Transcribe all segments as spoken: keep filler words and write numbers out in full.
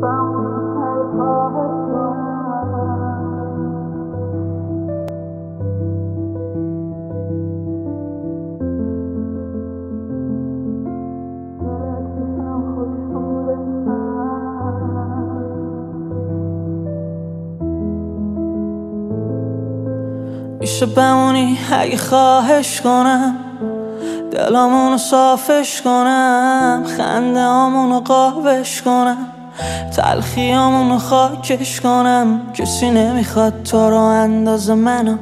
میشه بمونی اگه خواهش کنم، دلامونو صافش کنم، خنده آمونو قابش کنم، تلخیامونو خاکش کنم. کسی نمیخواد تو رو اندازه منو،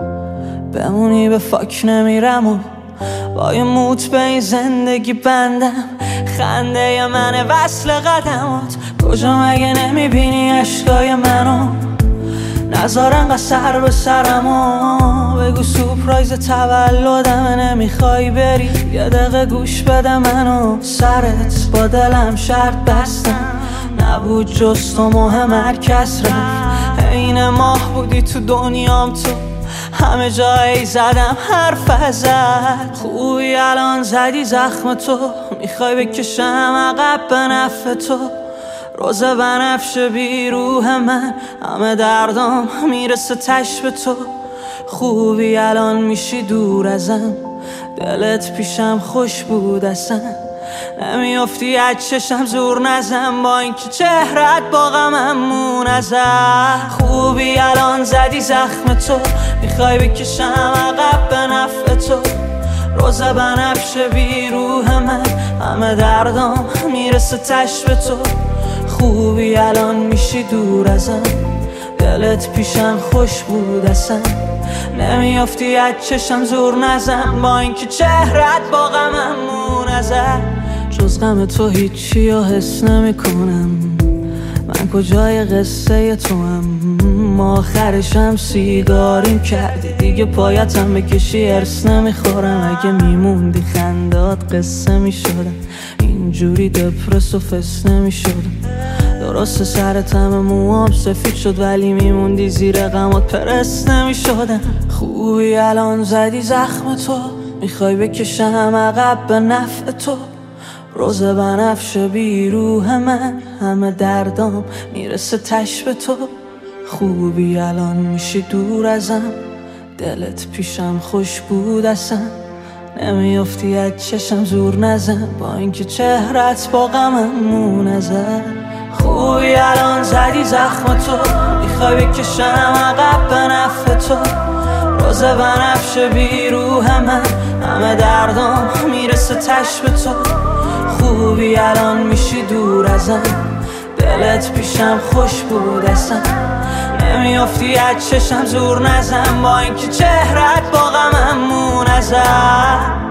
بمونی به فاک نمیرم و با یه موت به این زندگی بندم. خنده منه وصل قدمات، کجا مگه نمیبینی عشقای منو؟ نذار انقدر سر به سرمو، بگو سورپرایز تولدمه نمیخوای بری، یه دقیقه گوش بده منو. سرت با دلم شرط بستم، نبود جز تو مهم هرکس رفت. عین ماه بودی تو دنیام، تو همه جایی زدم حرف ازت. خوبی الان زدی زخم تو، میخوای بکشم عقب به نفع تو. روزه بنفش بی روح من، همه دردام میرسه تش به تو. خوبی الان میشی دور ازم، دلت پیشم خوش بود اصلا. نمیافتی از چشم زور نزن، با اینکه چهرت با غمم منزه. خوبی الان زدی زخم تو، میخوای بکشم عقب به نفع تو. روزه بنفش بی روح من، همه دردام میرسه تش به تو. خوبی الان میشی دور ازم، دلت پیشم خوش بود اصلا. نمیافتی از چشم زور نزن، با اینکه چهرت با غمم منزه. جز غم تو هیچی رو حس نمی کنم، من کجای قصه تو هم؟ ما آخرشم سیگاریم کردی، دیگه پایتم بکشی ارس نمیخورم. اگه میموندی خندات قصه میشدم، اینجوری دپرس و فس نمیشدم. درست سرتم موام سفید شد، ولی میموندی زیر غمات پرس نمیشدم. خوبی الان زدی زخم تو، میخوای بکشم عقب به نفع تو. روزه بنفش بی روح من، همه دردام میرسه تش به تو. خوبی الان میشی دور ازم، دلت پیشم خوش بود اصلا. نمیافتی از چشم زور نزن، با اینکه چهرت با غمم منزه. خوبی الان زدی زخم تو، میخوای بکشم عقب به نفع تو. روزه بنفش بی روح من، همه دردام میرسه تش به تو. خوبی الان میشی دور ازم، دلت پیشم خوش بود اصلا. نمیافتی از چشم زور نزن، با اینکه چهرت با غمم منزه.